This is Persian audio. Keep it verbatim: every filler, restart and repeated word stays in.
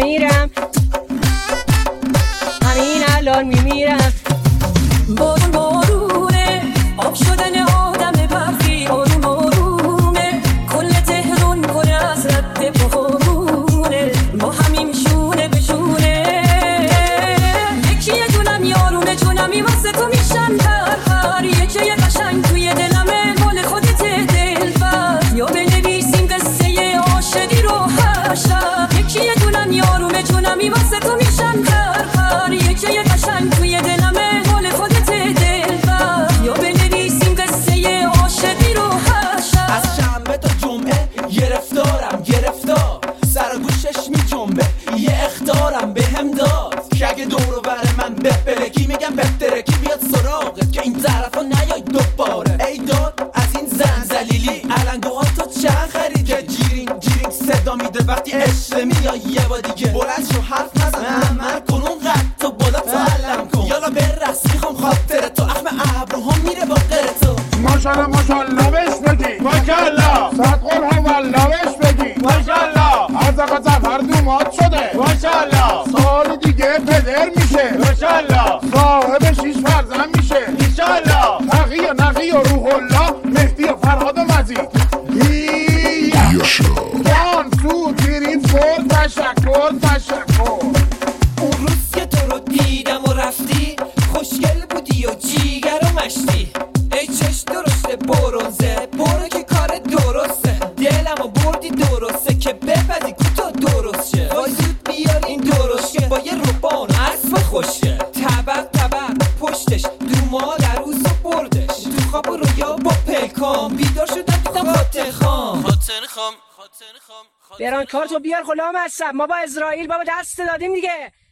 میمیرم، همین الان میمیرم. بارون بارونه، آب شدن آدم برفی آروم آرومه، کل تهران پر از رد بارونه، ما همین شونه به شونه. یکی یه دونم یارونه جونمی واسه تو میشم پر پر، یکی یه قشنگ توی دلمه مال خودت دلبر، یا بنویسیم قصه عاشقی رو هر شب. یکی یه دونم یارونه جونمی واسه تو میشم پر پر، یکی یه قشنگ توی دلمه مال خودت دلبر، یا بنویسیم قصه عاشقی رو هر شب. از شنبه تا جمعه گرفتارم گرفتار، سر و گوشش می جنبه یه اخطارم به هم داد که اگه دورو بر من بپلکی میگم بپترکی بیاد سراغت که این طرفا نیای دوباره. ای داد از این زن زلیلی علنگوها تو چند خریده، جیرین جیرین صدا میده وقتی عشق میای یه با دیگه. بلند شو حرف نزن عمل کن اون قد تو بالا تو علم کن، یالا برقص میخوام خاطر تو، اخم ابروها میره با غیر تو. ماشالله ماشالله بهش بگی ماشالله، صدقل ها والله بهش بگی ماشالله، از آقا زفر دومات شده ماشالله، سال دیگه پدر میشه ماشالله، صاحب شیش فرزن میشه انشالله، نقی و نقی و روح الله مهدی و فرهاد و مزید. وان تو تیری فور تشکر تشکر. اون روز که تو رو دیدم و رفتی خوشگل بودی و جیگر و مشتی، ای چش درشته برونزه برو که کار درسته، دلم و بردی درسته که بپدی کوتا درست شه. وای زود بیار این درست شه با یه روبان اسب خوشه، طبق طبق پشتش دو مادر روز و بردش، تو خواب و رویا با پلکام بیدار شدم دیدم خاطر خام خاطر خام خاطر خام. برانکارتو بیار غلام هستم، ما با اسرائیل بابا دست دادیم دیگه.